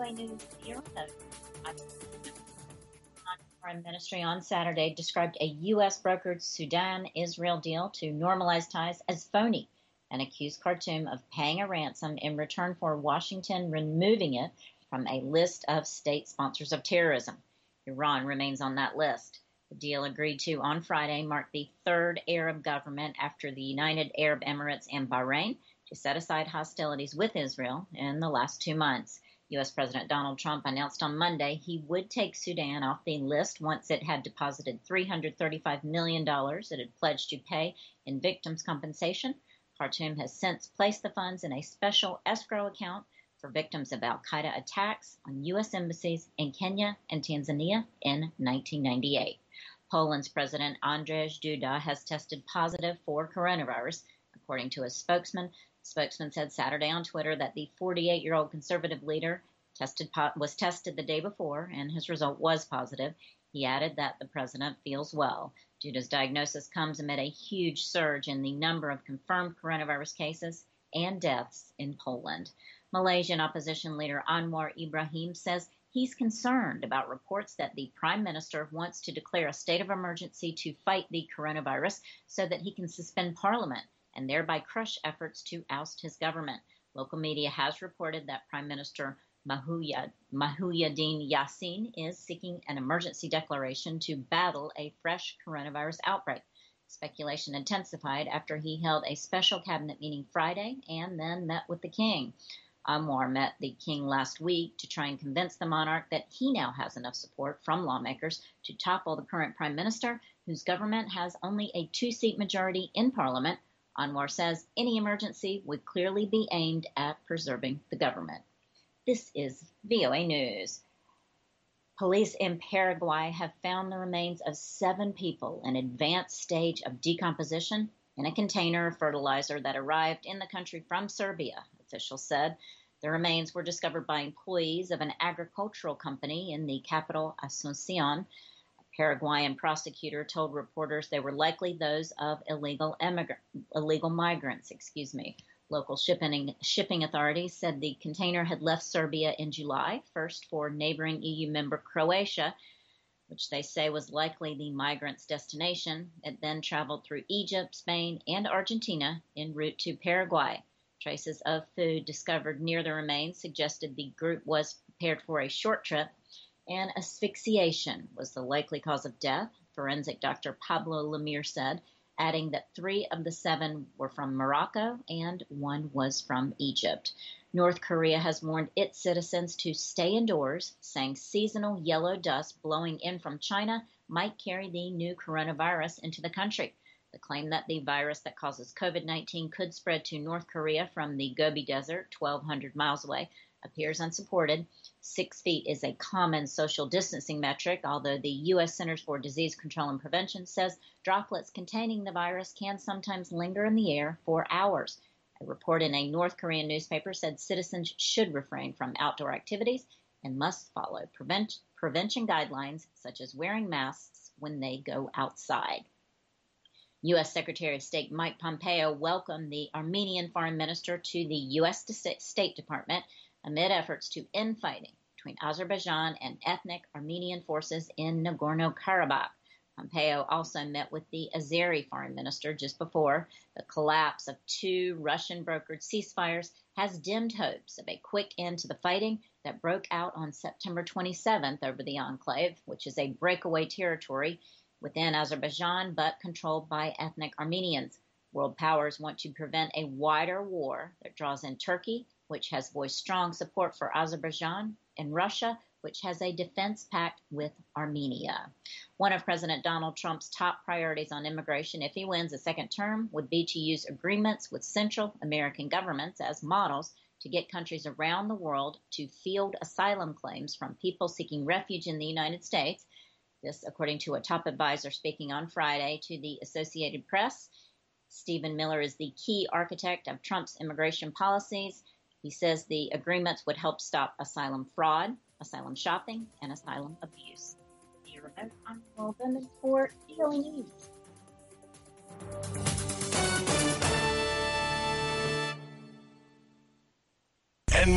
VOA News Bureau. Foreign Ministry on Saturday described a U.S. brokered Sudan-Israel deal to normalize ties as phony and accused Khartoum of paying a ransom in return for Washington removing it from a list of state sponsors of terrorism. Iran remains on that list. The deal agreed to on Friday marked the third Arab government after the United Arab Emirates and Bahrain to set aside hostilities with Israel in the last 2 months. U.S. President Donald Trump announced on Monday he would take Sudan off the list once it had deposited $335 million it had pledged to pay in victims' compensation. Khartoum has since placed the funds in a special escrow account for victims of al-Qaeda attacks on U.S. embassies in Kenya and Tanzania in 1998. Poland's President Andrzej Duda has tested positive for coronavirus, according to his spokesman. The spokesman said Saturday on Twitter that the 48-year-old conservative leader was tested the day before, and his result was positive. He added that the president feels well. Duda's diagnosis comes amid a huge surge in the number of confirmed coronavirus cases and deaths in Poland. Malaysian opposition leader Anwar Ibrahim says he's concerned about reports that the prime minister wants to declare a state of emergency to fight the coronavirus so that he can suspend parliament and thereby crush efforts to oust his government. Local media has reported that Prime Minister Muhyiddin Yassin is seeking an emergency declaration to battle a fresh coronavirus outbreak. Speculation intensified after he held a special cabinet meeting Friday and then met with the king. Anwar met the king last week to try and convince the monarch that he now has enough support from lawmakers to topple the current prime minister, whose government has only a 2-seat majority in parliament. Anwar says any emergency would clearly be aimed at preserving the government. This is VOA News. Police in Paraguay have found the remains of 7 people in advanced stage of decomposition in a container of fertilizer that arrived in the country from Serbia, officials said. The remains were discovered by employees of an agricultural company in the capital, Asuncion. A Paraguayan prosecutor told reporters they were likely those of illegal migrants. Local shipping authorities said the container had left Serbia in July, first for neighboring EU member Croatia, which they say was likely the migrants' destination. It then traveled through Egypt, Spain, and Argentina en route to Paraguay. Traces of food discovered near the remains suggested the group was prepared for a short trip, and asphyxiation was the likely cause of death, forensic Dr. Pablo Lemire said, adding that 3 of the 7 were from Morocco and 1 was from Egypt. North Korea has warned its citizens to stay indoors, saying seasonal yellow dust blowing in from China might carry the new coronavirus into the country. The claim that the virus that causes COVID-19 could spread to North Korea from the Gobi Desert, 1,200 miles away, appears unsupported. 6 feet is a common social distancing metric, although the U.S. Centers for Disease Control and Prevention says droplets containing the virus can sometimes linger in the air for hours. A report in a North Korean newspaper said citizens should refrain from outdoor activities and must follow prevention guidelines such as wearing masks when they go outside. U.S. Secretary of State Mike Pompeo welcomed the Armenian foreign minister to the U.S. State Department amid efforts to end fighting between Azerbaijan and ethnic Armenian forces in Nagorno-Karabakh. Pompeo also met with the Azeri foreign minister just before. The collapse of 2 Russian-brokered ceasefires has dimmed hopes of a quick end to the fighting that broke out on September 27th over the enclave, which is a breakaway territory within Azerbaijan but controlled by ethnic Armenians. World powers want to prevent a wider war that draws in Turkey, which has voiced strong support for Azerbaijan, and Russia, which has a defense pact with Armenia. One of President Donald Trump's top priorities on immigration, if he wins a second term, would be to use agreements with Central American governments as models to get countries around the world to field asylum claims from people seeking refuge in the United States. This, according to a top advisor speaking on Friday to the Associated Press. Stephen Miller is the key architect of Trump's immigration policies. He says the agreements would help stop asylum fraud, asylum shopping, and asylum abuse. I'm Will Bennett for VOA News.